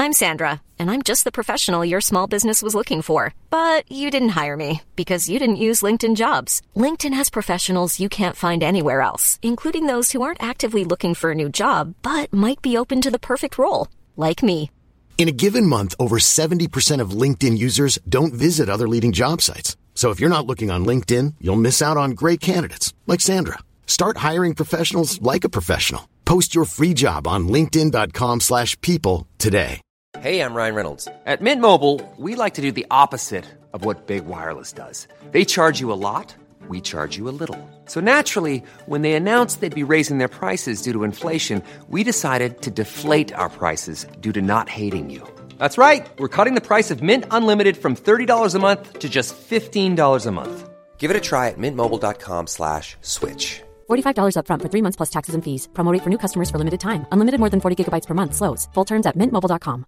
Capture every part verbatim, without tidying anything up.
I'm Sandra, and I'm just the professional your small business was looking for. But you didn't hire me because you didn't use LinkedIn Jobs. LinkedIn has professionals you can't find anywhere else, including those who aren't actively looking for a new job, but might be open to the perfect role, like me. In a given month, over seventy percent of LinkedIn users don't visit other leading job sites. So if you're not looking on LinkedIn, you'll miss out on great candidates like Sandra. Start hiring professionals like a professional. Post your free job on linkedin.com slash people today. Hey, I'm Ryan Reynolds. At Mint Mobile, we like to do the opposite of what Big Wireless does. They charge you a lot, we charge you a little. So naturally, when they announced they'd be raising their prices due to inflation, we decided to deflate our prices due to not hating you. That's right. We're cutting the price of Mint Unlimited from thirty dollars a month to just fifteen dollars a month. Give it a try at mintmobile.com slash switch. forty-five dollars up front for three months plus taxes and fees. Promo rate for new customers for limited time. Unlimited more than forty gigabytes per month slows. Full terms at mint mobile dot com.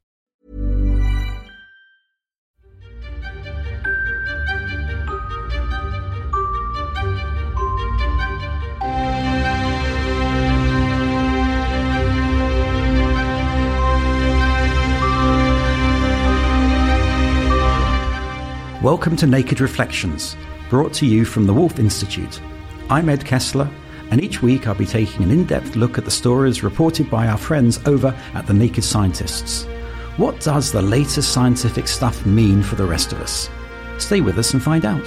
Welcome to Naked Reflections, brought to you from the Wolf Institute. I'm Ed Kessler, and each week I'll be taking an in-depth look at the stories reported by our friends over at The Naked Scientists. What does the latest scientific stuff mean for the rest of us? Stay with us and find out.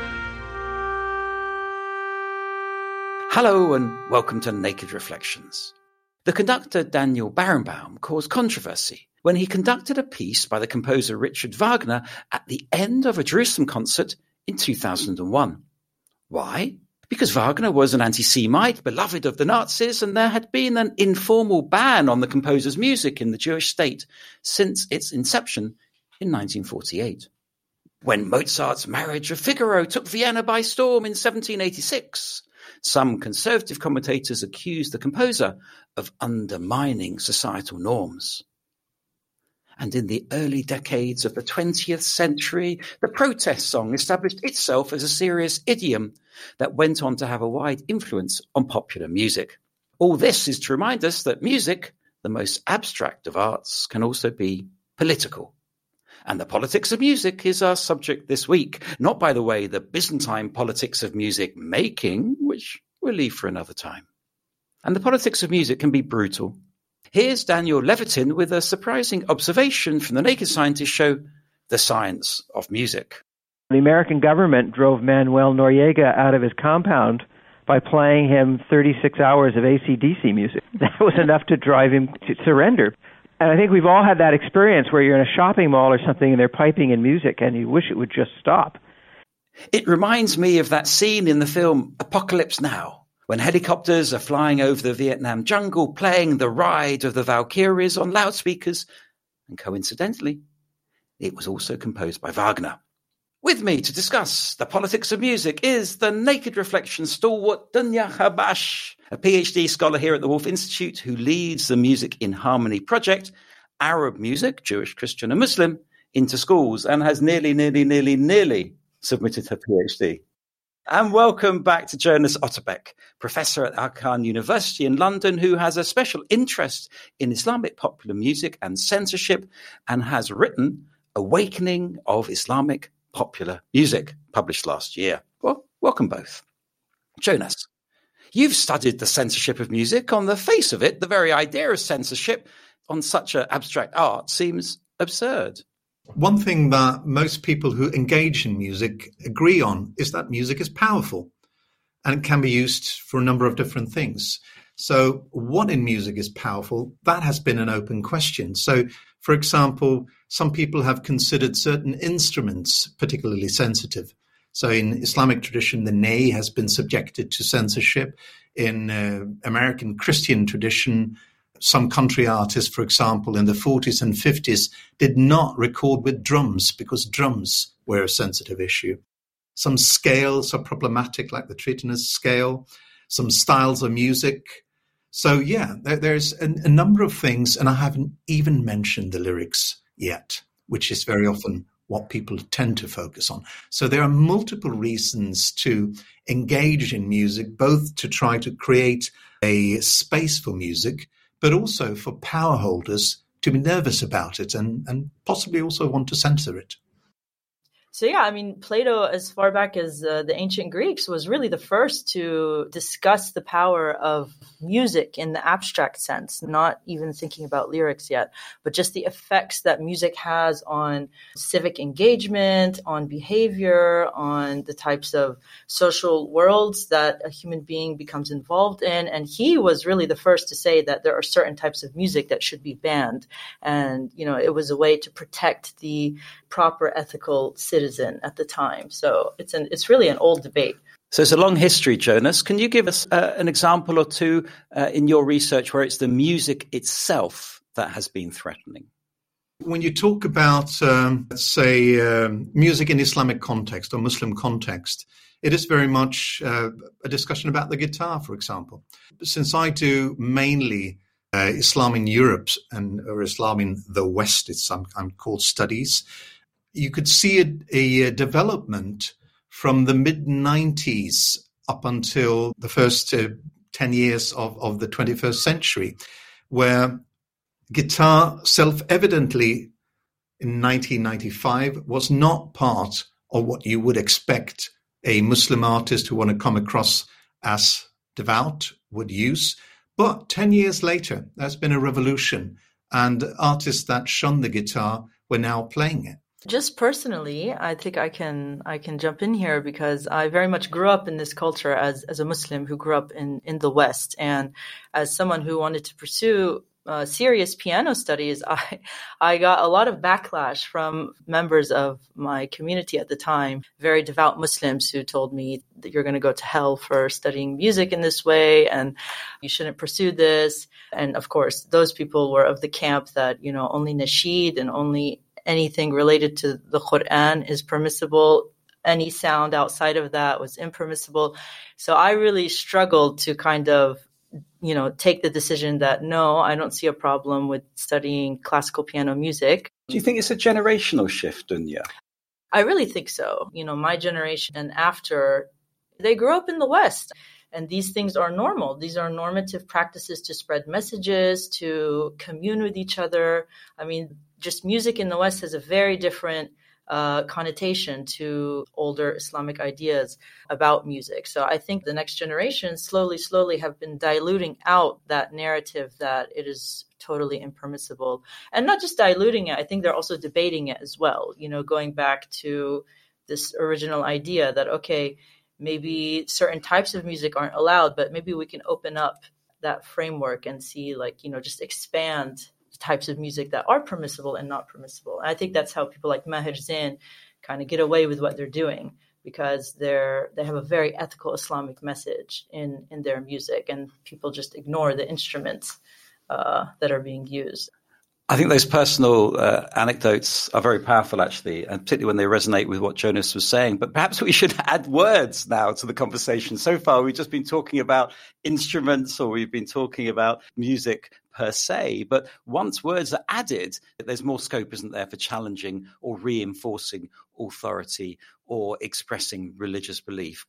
Hello and welcome to Naked Reflections. The conductor Daniel Barenboim caused controversy when he conducted a piece by the composer Richard Wagner at the end of a Jerusalem concert in two thousand one. Why? Because Wagner was an anti-Semite, beloved of the Nazis, and there had been an informal ban on the composer's music in the Jewish state since its inception in nineteen forty-eight. When Mozart's Marriage of Figaro took Vienna by storm in seventeen eighty-six, some conservative commentators accused the composer of undermining societal norms. And in the early decades of the twentieth century, the protest song established itself as a serious idiom that went on to have a wide influence on popular music. All this is to remind us that music, the most abstract of arts, can also be political. And the politics of music is our subject this week, not, by the way, the Byzantine politics of music making, which we'll leave for another time. And the politics of music can be brutal. Here's Daniel Levitin with a surprising observation from the Naked Scientists show, The Science of Music. The American government drove Manuel Noriega out of his compound by playing him thirty-six hours of A C D C music. That was enough to drive him to surrender. And I think we've all had that experience where you're in a shopping mall or something and they're piping in music and you wish it would just stop. It reminds me of that scene in the film Apocalypse Now, when helicopters are flying over the Vietnam jungle, playing The Ride of the Valkyries on loudspeakers. And coincidentally, it was also composed by Wagner. With me to discuss the politics of music is the Naked Reflection stalwart Dunya Habash, a PhD scholar here at the Wolf Institute who leads the Music in Harmony project, Arab music, Jewish, Christian and Muslim, into schools, and has nearly, nearly, nearly, nearly submitted her PhD. And welcome back to Jonas Otterbeck, professor at Aga Khan University in London, who has a special interest in Islamic popular music and censorship and has written Awakening of Islamic Popular Music, published last year. Well, welcome both. Jonas, you've studied the censorship of music. On the face of it, the very idea of censorship on such an abstract art seems absurd. One thing that most people who engage in music agree on is that music is powerful and it can be used for a number of different things. So what in music is powerful? That has been an open question. So, for example, some people have considered certain instruments particularly sensitive. So in Islamic tradition, the ney has been subjected to censorship. In uh, American Christian tradition, some country artists, for example, in the forties and fifties, did not record with drums because drums were a sensitive issue. Some scales are problematic, like the Tritonus scale, some styles of music. So, yeah, there, there's a, a number of things, and I haven't even mentioned the lyrics yet, which is very often what people tend to focus on. So there are multiple reasons to engage in music, both to try to create a space for music, but also for power holders to be nervous about it and, and possibly also want to censor it. So yeah, I mean, Plato, as far back as uh, the ancient Greeks, was really the first to discuss the power of music in the abstract sense, not even thinking about lyrics yet, but just the effects that music has on civic engagement, on behavior, on the types of social worlds that a human being becomes involved in. And he was really the first to say that there are certain types of music that should be banned. And, you know, it was a way to protect the proper ethical citizen at the time. So it's an it's really an old debate. So it's a long history, Jonas. Can you give us uh, an example or two uh, in your research where it's the music itself that has been threatening? When you talk about, um, let's say, um, music in Islamic context or Muslim context, it is very much uh, a discussion about the guitar, for example. Since I do mainly uh, Islam in Europe and or Islam in the West, it's sometimes called studies, you could see a, a development from the mid nineties up until the first uh, ten years of, of the twenty-first century, where guitar self-evidently in nineteen ninety-five was not part of what you would expect a Muslim artist who want to come across as devout would use. But ten years later, there's been a revolution, and artists that shunned the guitar were now playing it. Just personally, I think I can I can jump in here because I very much grew up in this culture as as a Muslim who grew up in, in the West. And as someone who wanted to pursue uh, serious piano studies, I I got a lot of backlash from members of my community at the time, very devout Muslims who told me that you're going to go to hell for studying music in this way and you shouldn't pursue this. And of course, those people were of the camp that, you know, only nasheed and only anything related to the Quran is permissible. Any sound outside of that was impermissible. So I really struggled to kind of, you know, take the decision that, no, I don't see a problem with studying classical piano music. Do you think it's a generational shift, Dunya? I really think so. You know, my generation and after, they grew up in the West. And these things are normal. These are normative practices to spread messages, to commune with each other. I mean, just music in the West has a very different uh, connotation to older Islamic ideas about music. So I think the next generation slowly, slowly have been diluting out that narrative that it is totally impermissible. And not just diluting it, I think they're also debating it as well. You know, going back to this original idea that, okay, maybe certain types of music aren't allowed, but maybe we can open up that framework and see, like, you know, just expand types of music that are permissible and not permissible. And I think that's how people like Maher Zain kind of get away with what they're doing, because they're they have a very ethical Islamic message in, in their music, and people just ignore the instruments uh, that are being used. I think those personal uh, anecdotes are very powerful, actually, and particularly when they resonate with what Jonas was saying. But perhaps we should add words now to the conversation. So far, we've just been talking about instruments, or we've been talking about music per se. But once words are added, there's more scope, isn't there, for challenging or reinforcing authority or expressing religious belief.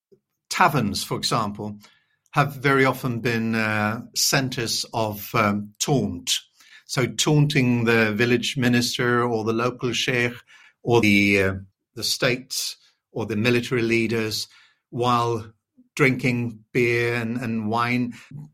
Taverns, for example, have very often been uh, centers of um, taunt. So taunting the village minister or the local sheikh or the uh, the state or the military leaders while drinking beer and, and wine.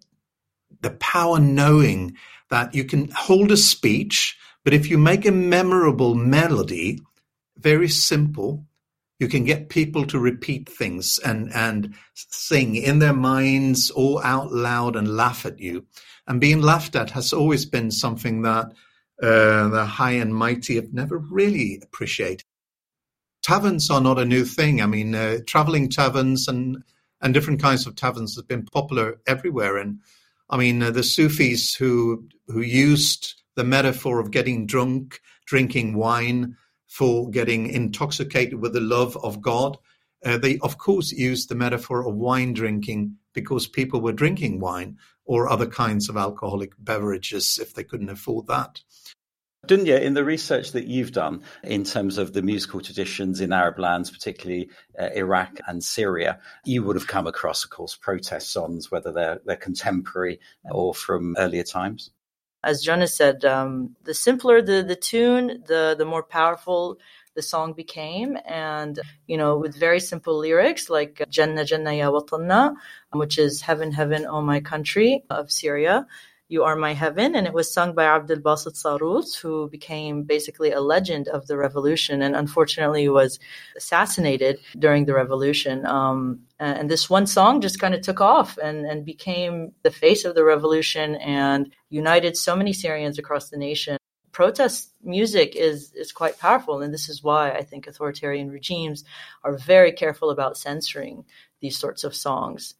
The power knowing that you can hold a speech, but if you make a memorable melody, very simple, you can get people to repeat things and, and sing in their minds or out loud and laugh at you. And being laughed at has always been something that uh, the high and mighty have never really appreciated. Taverns are not a new thing. I mean, uh, traveling taverns and, and different kinds of taverns have been popular everywhere. And I mean, uh, the Sufis who who used the metaphor of getting drunk, drinking wine, for getting intoxicated with the love of God, uh, they, of course, used the metaphor of wine drinking because people were drinking wine or other kinds of alcoholic beverages if they couldn't afford that. Dunya, in the research that you've done in terms of the musical traditions in Arab lands, particularly uh, Iraq and Syria, you would have come across, of course, protest songs, whether they're, they're contemporary or from earlier times. as Jonas said, um, the simpler the, the tune, the, the more powerful the song became. And, you know, with very simple lyrics like Jannah Jannah Ya Watanna, which is Heaven, Heaven, Oh My Country of Syria. You Are My Heaven, and it was sung by Abdel Basit Sarut, who became basically a legend of the revolution and unfortunately was assassinated during the revolution. Um, and this one song just kind of took off and, and became the face of the revolution and united so many Syrians across the nation. Protest music is, is quite powerful, and this is why I think authoritarian regimes are very careful about censoring these sorts of songs.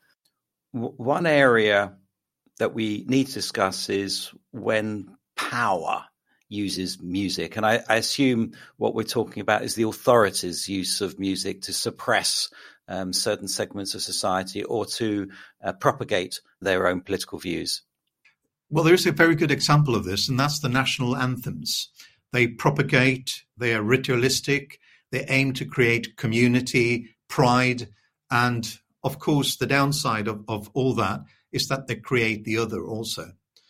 One area that we need to discuss is when power uses music. And I, I assume what we're talking about is the authorities' use of music to suppress um, certain segments of society or to uh, propagate their own political views. Well, there's a very good example of this, and that's the national anthems. They propagate, they are ritualistic, they aim to create community, pride, and of course, the downside of, of all that is that they create the other also.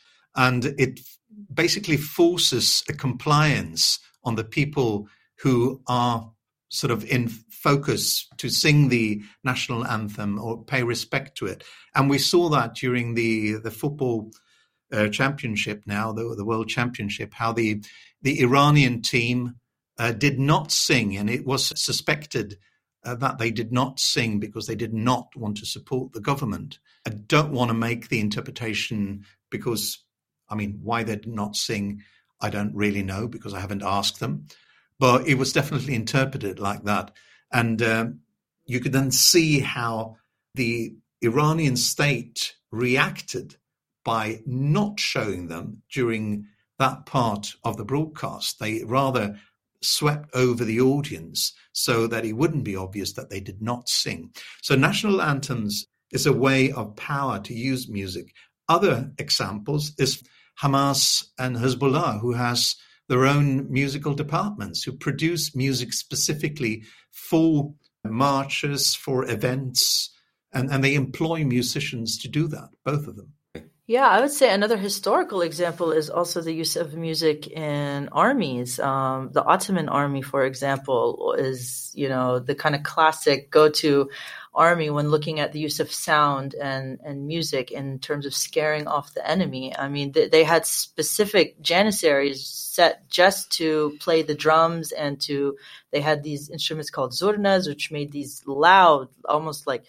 And it basically forces a compliance on the people who are sort of in focus to sing the national anthem or pay respect to it. And we saw that during the, the football uh, championship now, the, the World Championship, how the, the Iranian team uh, did not sing, and it was suspected Uh, that they did not sing because they did not want to support the government. I don't want to make the interpretation because, I mean, why they did not sing, I don't really know because I haven't asked them. But it was definitely interpreted like that. And uh, you could then see how the Iranian state reacted by not showing them during that part of the broadcast. They rather swept over the audience so that it wouldn't be obvious that they did not sing. So national anthems is a way of power to use music. Other examples is Hamas and Hezbollah, who has their own musical departments, who produce music specifically for marches, for events, and, and they employ musicians to do that, both of them. Yeah, I would say another historical example is also the use of music in armies. Um, the Ottoman army, for example, is, you know, the kind of classic go-to army when looking at the use of sound and, and music in terms of scaring off the enemy. I mean, they, they had specific janissaries set just to play the drums and to, they had these instruments called zurnas, which made these loud, almost like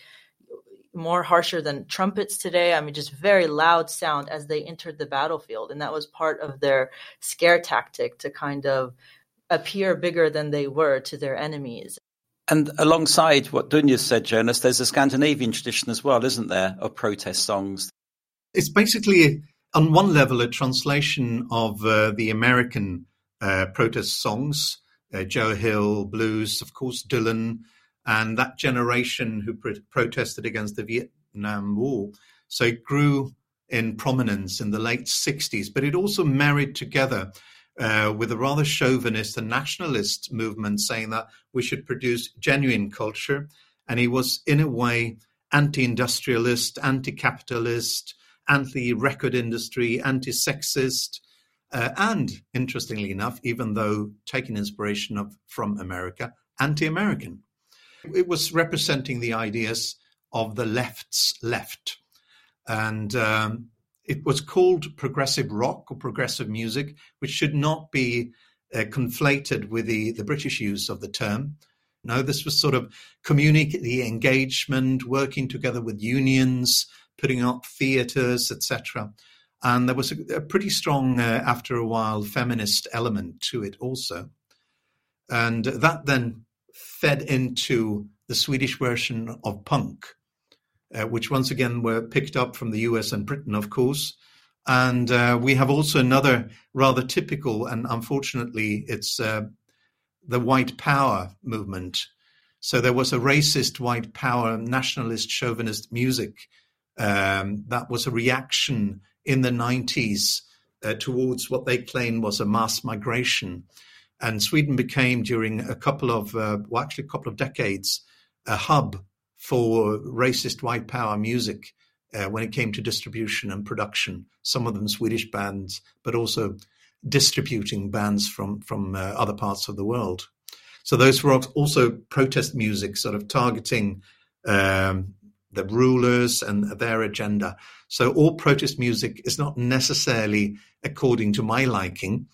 more harsher than trumpets today. I mean, just very loud sound as they entered the battlefield. And that was part of their scare tactic to kind of appear bigger than they were to their enemies. And alongside what Dunya said, Jonas, there's a Scandinavian tradition as well, isn't there, of protest songs? It's basically, on one level, a translation of uh, the American uh, protest songs, uh, Joe Hill, blues, of course, Dylan, and that generation who pro- protested against the Vietnam War. So it grew in prominence in the late sixties, but it also married together uh, with a rather chauvinist and nationalist movement saying that we should produce genuine culture. And he was, in a way, anti-industrialist, anti-capitalist, anti-record industry, anti-sexist, uh, and, interestingly enough, even though taking inspiration of, from America, anti-American. It was representing the ideas of the left's left. And um, it was called progressive rock or progressive music, which should not be uh, conflated with the, the British use of the term. No, this was sort of community engagement, working together with unions, putting up theatres, et cetera. And there was a, a pretty strong, uh, after a while, feminist element to it also. And that then fed into the Swedish version of punk, uh, which once again were picked up from the U S and Britain, of course. And uh, we have also another rather typical, and unfortunately it's uh, the white power movement. So there was a racist white power, nationalist, chauvinist music um, that was a reaction in the nineties uh, towards what they claimed was a mass migration. And Sweden became, during a couple of, uh, well, actually a couple of decades, a hub for racist white power music uh, when it came to distribution and production. Some of them Swedish bands, but also distributing bands from, from uh, other parts of the world. So those were also protest music, sort of targeting um, the rulers and their agenda. So all protest music is not necessarily according to my liking.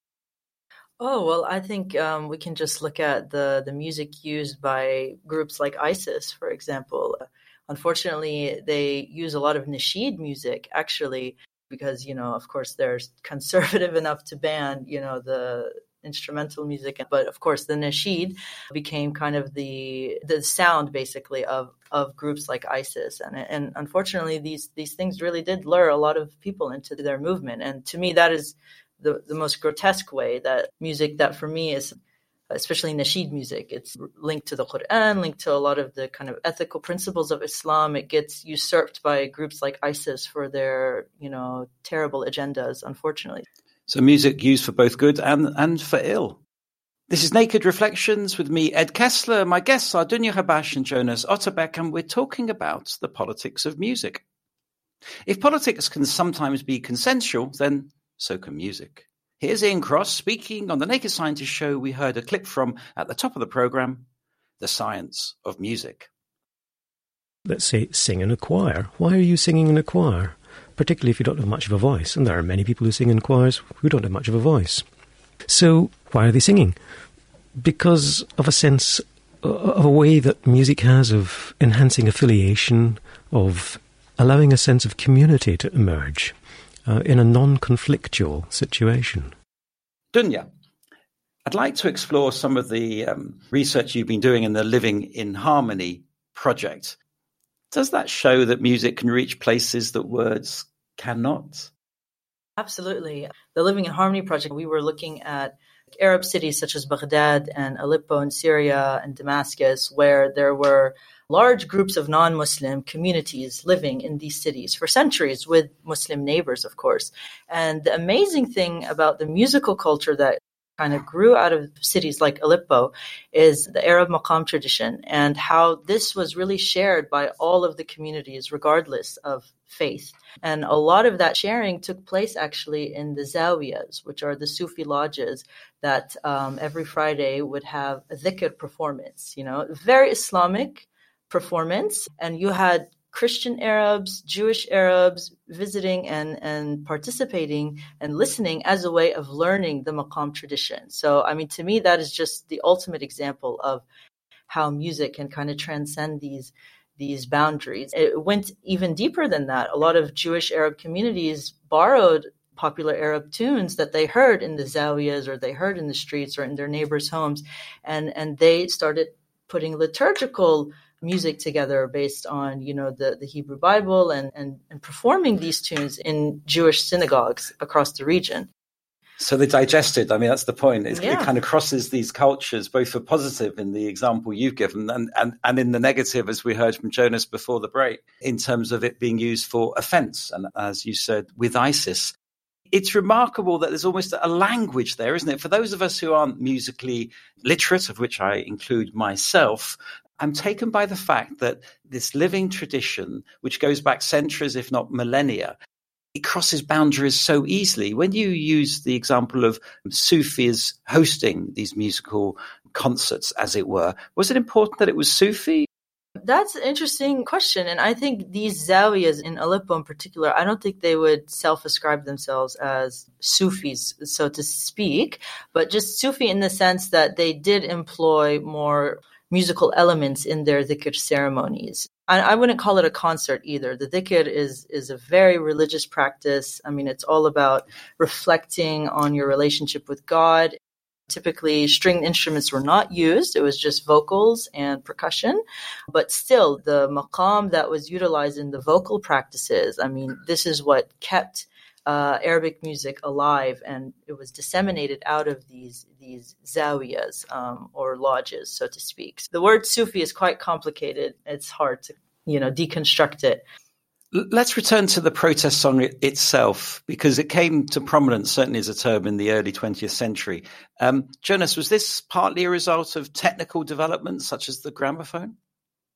Oh, well, I think um, we can just look at the, the music used by groups like ISIS, for example. Unfortunately, they use a lot of nasheed music, actually, because, you know, of course, they're conservative enough to ban, you know, the instrumental music. But of course, the nasheed became kind of the the sound, basically, of, of groups like ISIS. And and unfortunately, these these things really did lure a lot of people into their movement. And to me, that is the, the most grotesque way that music that for me is, especially nasheed music, it's linked to the Quran, linked to a lot of the kind of ethical principles of Islam. It gets usurped by groups like ISIS for their, you know, terrible agendas, unfortunately. So music used for both good and, and for ill. This is Naked Reflections with me, Ed Kessler. My guests are Dunya Habash and Jonas Otterbeck, and we're talking about the politics of music. If politics can sometimes be consensual, then so can music. Here's Ian Cross speaking on the Naked Scientist show we heard a clip from at the top of the program, The Science of Music. Let's say sing in a choir. Why are you singing in a choir? Particularly if you don't have much of a voice. And there are many people who sing in choirs who don't have much of a voice. So why are they singing? Because of a sense, of a way that music has of enhancing affiliation, of allowing a sense of community to emerge. Uh, in a non-conflictual situation. Dunya, I'd like to explore some of the um, research you've been doing in the Living in Harmony project. Does that show that music can reach places that words cannot? Absolutely. The Living in Harmony project, we were looking at Arab cities such as Baghdad and Aleppo in Syria and Damascus, where there were large groups of non-Muslim communities living in these cities for centuries with Muslim neighbors, of course. And the amazing thing about the musical culture that kind of grew out of cities like Aleppo is the Arab maqam tradition and how this was really shared by all of the communities, regardless of faith. And a lot of that sharing took place actually in the zawiyas, which are the Sufi lodges that um, every Friday would have a dhikr performance, you know, very Islamic performance. And you had Christian Arabs, Jewish Arabs visiting and, and participating and listening as a way of learning the maqam tradition. So, I mean, to me, that is just the ultimate example of how music can kind of transcend these these boundaries. It went even deeper than that. A lot of Jewish Arab communities borrowed popular Arab tunes that they heard in the zawiyas or they heard in the streets or in their neighbors' homes. And, and they started putting liturgical music together based on, you know, the, the Hebrew Bible and, and, and performing these tunes in Jewish synagogues across the region. So they digested. I mean, that's the point. It's, yeah. It kind of crosses these cultures, both for positive in the example you've given and, and, and in the negative, as we heard from Jonas before the break, in terms of it being used for offense. And as you said, with ISIS, it's remarkable that there's almost a language there, isn't it? For those of us who aren't musically literate, of which I include myself, I'm taken by the fact that this living tradition, which goes back centuries, if not millennia, it crosses boundaries so easily. When you use the example of Sufis hosting these musical concerts, as it were, was it important that it was Sufi? That's an interesting question. And I think these zawiyas in Aleppo in particular, I don't think they would self-ascribe themselves as Sufis, so to speak, but just Sufi in the sense that they did employ more musical elements in their dhikr ceremonies. I, I wouldn't call it a concert either. The dhikr is is a very religious practice. I mean, it's all about reflecting on your relationship with God. Typically, stringed instruments were not used. It was just vocals and percussion. But still, the maqam that was utilized in the vocal practices, I mean, this is what kept Uh, Arabic music alive, and it was disseminated out of these these zawiyas um, or lodges, so to speak. So the word Sufi is quite complicated. It's hard to, you know, deconstruct it. Let's return to the protest song itself, because it came to prominence, certainly as a term, in the early twentieth century. Um, Jonas, was this partly a result of technical developments such as the gramophone?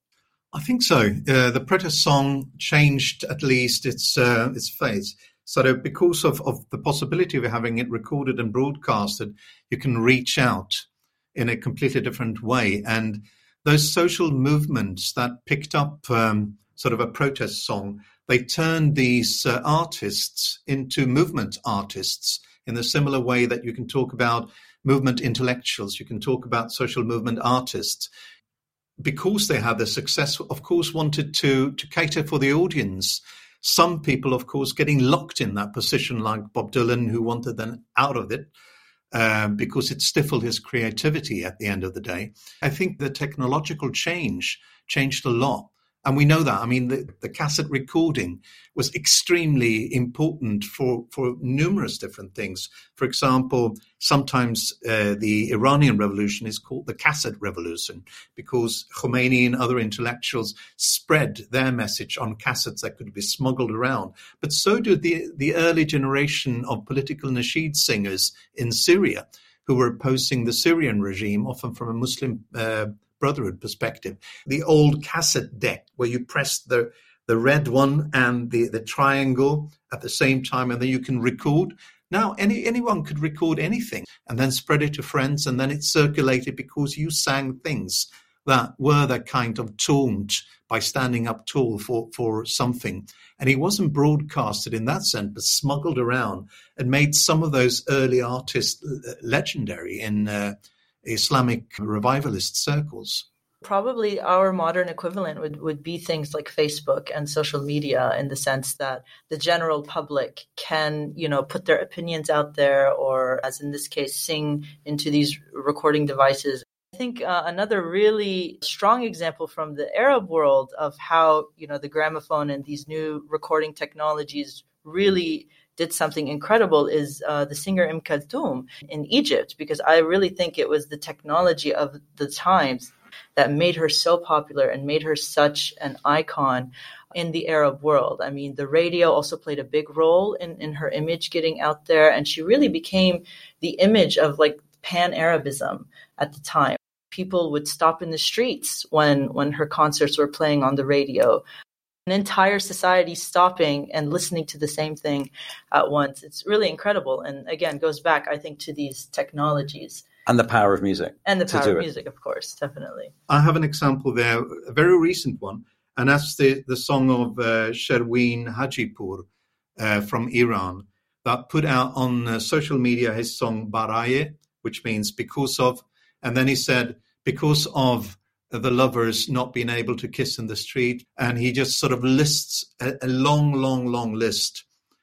I think so. Uh, the protest song changed at least its uh, its face. So because of, of the possibility of having it recorded and broadcasted, you can reach out in a completely different way. And those social movements that picked up um, sort of a protest song, they turned these uh, artists into movement artists in the similar way that you can talk about movement intellectuals, you can talk about social movement artists. Because they had the success, of course, wanted to, to cater for the audience. Some people, of course, getting locked in that position, like Bob Dylan, who wanted them out of it uh, because it stifled his creativity at the end of the day. I think the technological change changed a lot. And we know that. I mean, the, the cassette recording was extremely important for, for numerous different things. For example, sometimes uh, the Iranian revolution is called the cassette revolution because Khomeini and other intellectuals spread their message on cassettes that could be smuggled around. But so did the, the early generation of political nasheed singers in Syria who were opposing the Syrian regime, often from a Muslim uh, Brotherhood perspective. The old cassette deck where you press the the red one and the, the triangle at the same time, and then you can record. Now, any anyone could record anything and then spread it to friends, and then it circulated because you sang things that were that kind of taunt by standing up tall for, for something. And it wasn't broadcasted in that sense, but smuggled around and made some of those early artists legendary in uh, Islamic revivalist circles. Probably our modern equivalent would, would be things like Facebook and social media, in the sense that the general public can, you know, put their opinions out there, or as in this case, sing into these recording devices. I think uh, another really strong example from the Arab world of how, you know, the gramophone and these new recording technologies really did something incredible is uh, the singer Umm Kulthum in Egypt, because I really think it was the technology of the times that made her so popular and made her such an icon in the Arab world. I mean, the radio also played a big role in, in her image getting out there, and she really became the image of like pan-Arabism at the time. People would stop in the streets when, when her concerts were playing on the radio. An entire society stopping and listening to the same thing at once. It's really incredible. And again, goes back, I think, to these technologies. And the power of music. And the power of it. music, of course, definitely. I have an example there, a very recent one, and that's the, the song of uh, Sherwin Hajipur uh, from Iran that put out on uh, social media his song Baraye, which means because of, and then he said, because of the lovers not being able to kiss in the street. And he just sort of lists a, a long, long, long list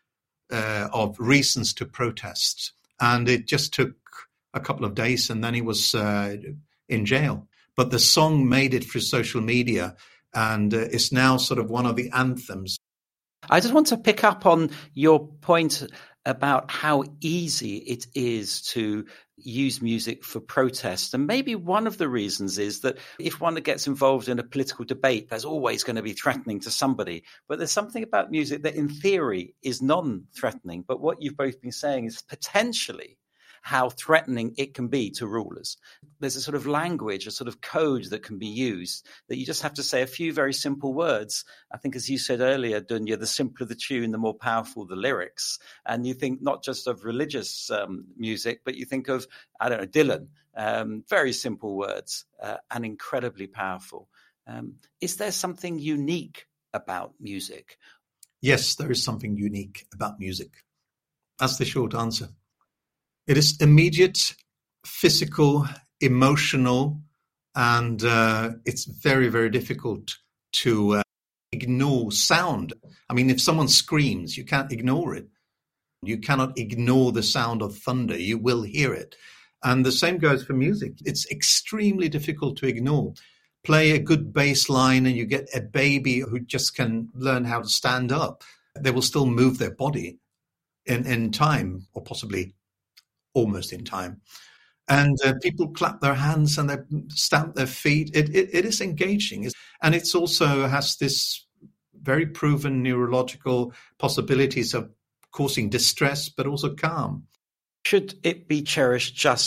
uh, of reasons to protest. And it just took a couple of days, and then he was uh, in jail. But the song made it through social media, and uh, it's now sort of one of the anthems. I just want to pick up on your point about how easy it is to use music for protest. And maybe one of the reasons is that if one gets involved in a political debate, there's always going to be threatening to somebody. But there's something about music that in theory is non-threatening. But what you've both been saying is potentially how threatening it can be to rulers. There's a sort of language, a sort of code that can be used, that you just have to say a few very simple words. I think, as you said earlier, Dunya, the simpler the tune, the more powerful the lyrics. And you think not just of religious um, music, but you think of, I don't know, Dylan. Um, very simple words uh, and incredibly powerful. Um, is there something unique about music? Yes, there is something unique about music. That's the short answer. It is immediate, physical, emotional, and uh, it's very, very difficult to uh, ignore sound. I mean, if someone screams, you can't ignore it. You cannot ignore the sound of thunder. You will hear it. And the same goes for music. It's extremely difficult to ignore. Play a good bass line and you get a baby who just can learn how to stand up. They will still move their body in, in time, or possibly almost in time. And uh, people clap their hands and they stamp their feet. It, it, it is engaging. And it also has this very proven neurological possibilities of causing distress, but also calm. Should it be cherished just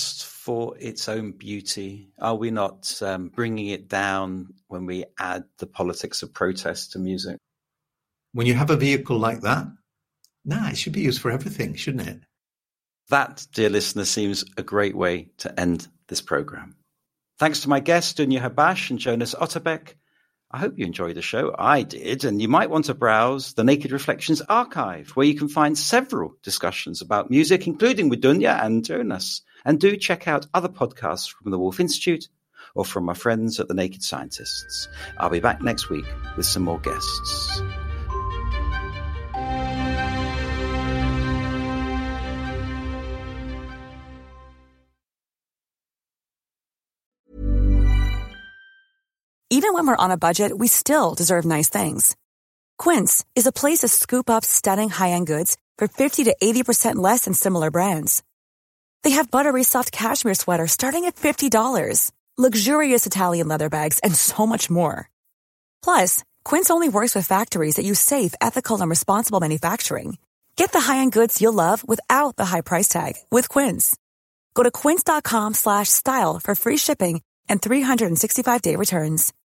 for its own beauty? Are we not um, bringing it down when we add the politics of protest to music? When you have a vehicle like that, nah, it should be used for everything, shouldn't it? That, dear listener, seems a great way to end this program. Thanks to my guests, Dunja Habash and Jonas Otterbeck. I hope you enjoyed the show. I did, and you might want to browse the Naked Reflections archive, where you can find several discussions about music, including with Dunja and Jonas. And do check out other podcasts from the Woolf Institute or from my friends at the Naked Scientists. I'll be back next week with some more guests. Even when we're on a budget, we still deserve nice things. Quince is a place to scoop up stunning high-end goods for fifty to eighty percent less than similar brands. They have buttery soft cashmere sweaters starting at fifty dollars, luxurious Italian leather bags, and so much more. Plus, Quince only works with factories that use safe, ethical, and responsible manufacturing. Get the high-end goods you'll love without the high price tag with Quince. Go to quince.com slash style for free shipping and three sixty-five day returns.